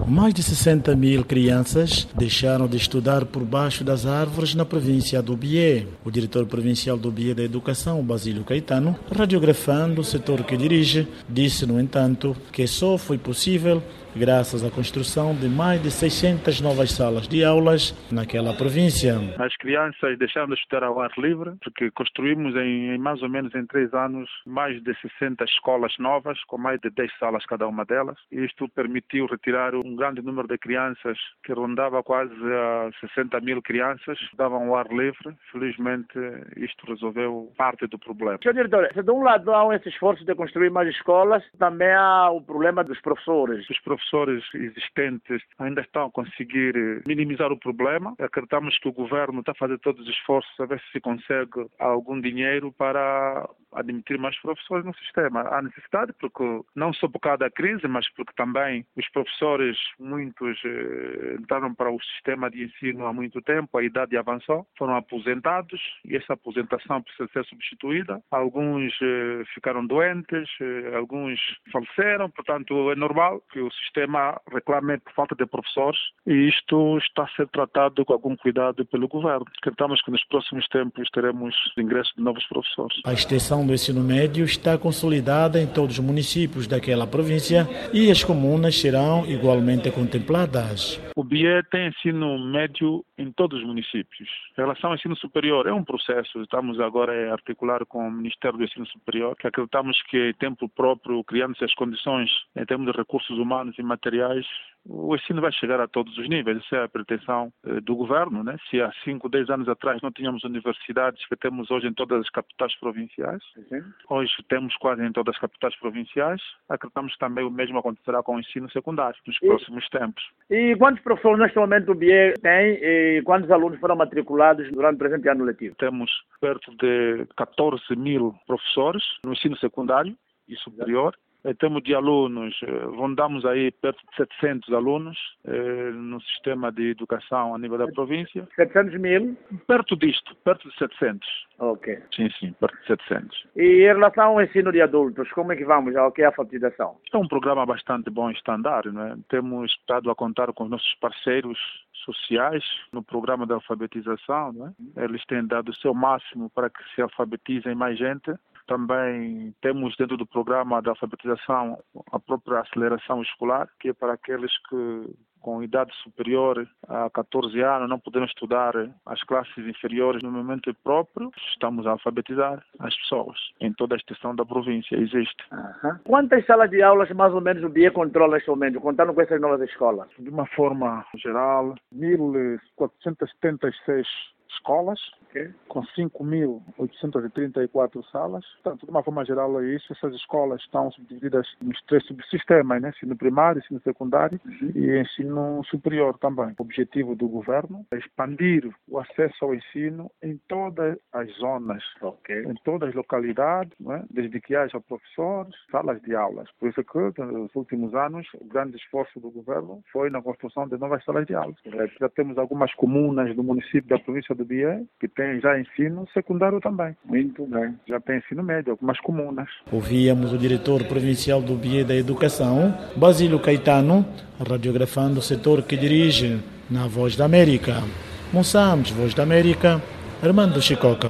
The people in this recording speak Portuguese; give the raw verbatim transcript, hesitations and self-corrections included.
Mais de sessenta mil crianças deixaram de estudar por baixo das árvores na província do Bié. O diretor provincial do Bié da Educação, Basílio Caetano, radiografando o setor que dirige, disse, no entanto, que só foi possível graças à construção de mais de seiscentas novas salas de aulas naquela província. As crianças deixaram de estudar ao ar livre, porque construímos em, em mais ou menos em três anos mais de sessenta escolas novas, com mais de dez salas cada uma delas. E isto permitiu retirar um grande número de crianças, que rondava quase a sessenta mil crianças, davam ao ar livre. Felizmente, isto resolveu parte do problema. Senhor diretor, se de um lado há esse esforço de construir mais escolas, também há o problema dos professores. Os professores professores existentes ainda estão a conseguir minimizar o problema. Acreditamos que o governo está a fazer todos os esforços a ver se consegue algum dinheiro para admitir mais professores no sistema. Há necessidade, porque não só por causa da crise, mas porque também os professores, muitos eh, entraram para o sistema de ensino há muito tempo, a idade avançou, foram aposentados e essa aposentação precisa ser substituída. Alguns eh, ficaram doentes, eh, alguns faleceram, portanto é normal que o sistema reclame por falta de professores e isto está a ser tratado com algum cuidado pelo governo. Acreditamos que nos próximos tempos teremos ingresso de novos professores. A extensão do ensino médio está consolidada em todos os municípios daquela província e as comunas serão igualmente contempladas. O Bié tem ensino médio em todos os municípios. Em relação ao ensino superior, é um processo. Estamos agora a articular com o Ministério do Ensino Superior, que acreditamos que em tempo próprio, criando-se as condições em termos de recursos humanos e materiais, o ensino vai chegar a todos os níveis. Essa é a pretensão eh, do governo, né? Se há cinco, dez anos atrás não tínhamos universidades que temos hoje em todas as capitais provinciais, uhum. Hoje temos quase em todas as capitais provinciais, acreditamos que também o mesmo acontecerá com o ensino secundário nos e, próximos tempos. E quantos professores neste momento o Bié tem e quantos alunos foram matriculados durante o presente ano letivo? Temos perto de catorze mil professores no ensino secundário e superior. Em termos de alunos, rondamos aí perto de setecentos alunos eh, no sistema de educação a nível da província. setecentos mil? Perto disto, perto de setecentos. Ok. Sim, sim, perto de setecentos. E em relação ao ensino de adultos, como é que vamos ao que é a alfabetização? É um programa bastante bom e estandar, não é? Temos estado a contar com os nossos parceiros sociais no programa de alfabetização, não é? Eles têm dado o seu máximo para que se alfabetizem mais gente. Também temos dentro do programa de alfabetização a própria aceleração escolar, que é para aqueles que com idade superior a catorze anos não poderão estudar as classes inferiores no momento próprio. Estamos a alfabetizar as pessoas em toda a extensão da província. Existe. Uhum. Quantas salas de aulas mais ou menos o Bié controla neste momento, contando com essas novas escolas? De uma forma geral, mil quatrocentas e setenta e seis escolas, okay, com cinco mil oitocentas e trinta e quatro salas. Portanto, de uma forma geral é isso. Essas escolas estão subdivididas nos três subsistemas, né? Ensino primário, ensino secundário uhum. e ensino superior também. O objetivo do governo é expandir o acesso ao ensino em todas as zonas, okay, em todas as localidades, né? Desde que haja professores, salas de aulas. Por isso que, nos últimos anos, o grande esforço do governo foi na construção de novas salas de aulas. Já temos algumas comunas do município da província do Bié, que tem já ensino secundário também. Muito bem. Já tem ensino médio, algumas comunas. Ouvíamos o diretor provincial do Bié da Educação, Basílio Caetano, radiografando o setor que dirige na Voz da América. Moçambique, Voz da América, Armando Chicoca.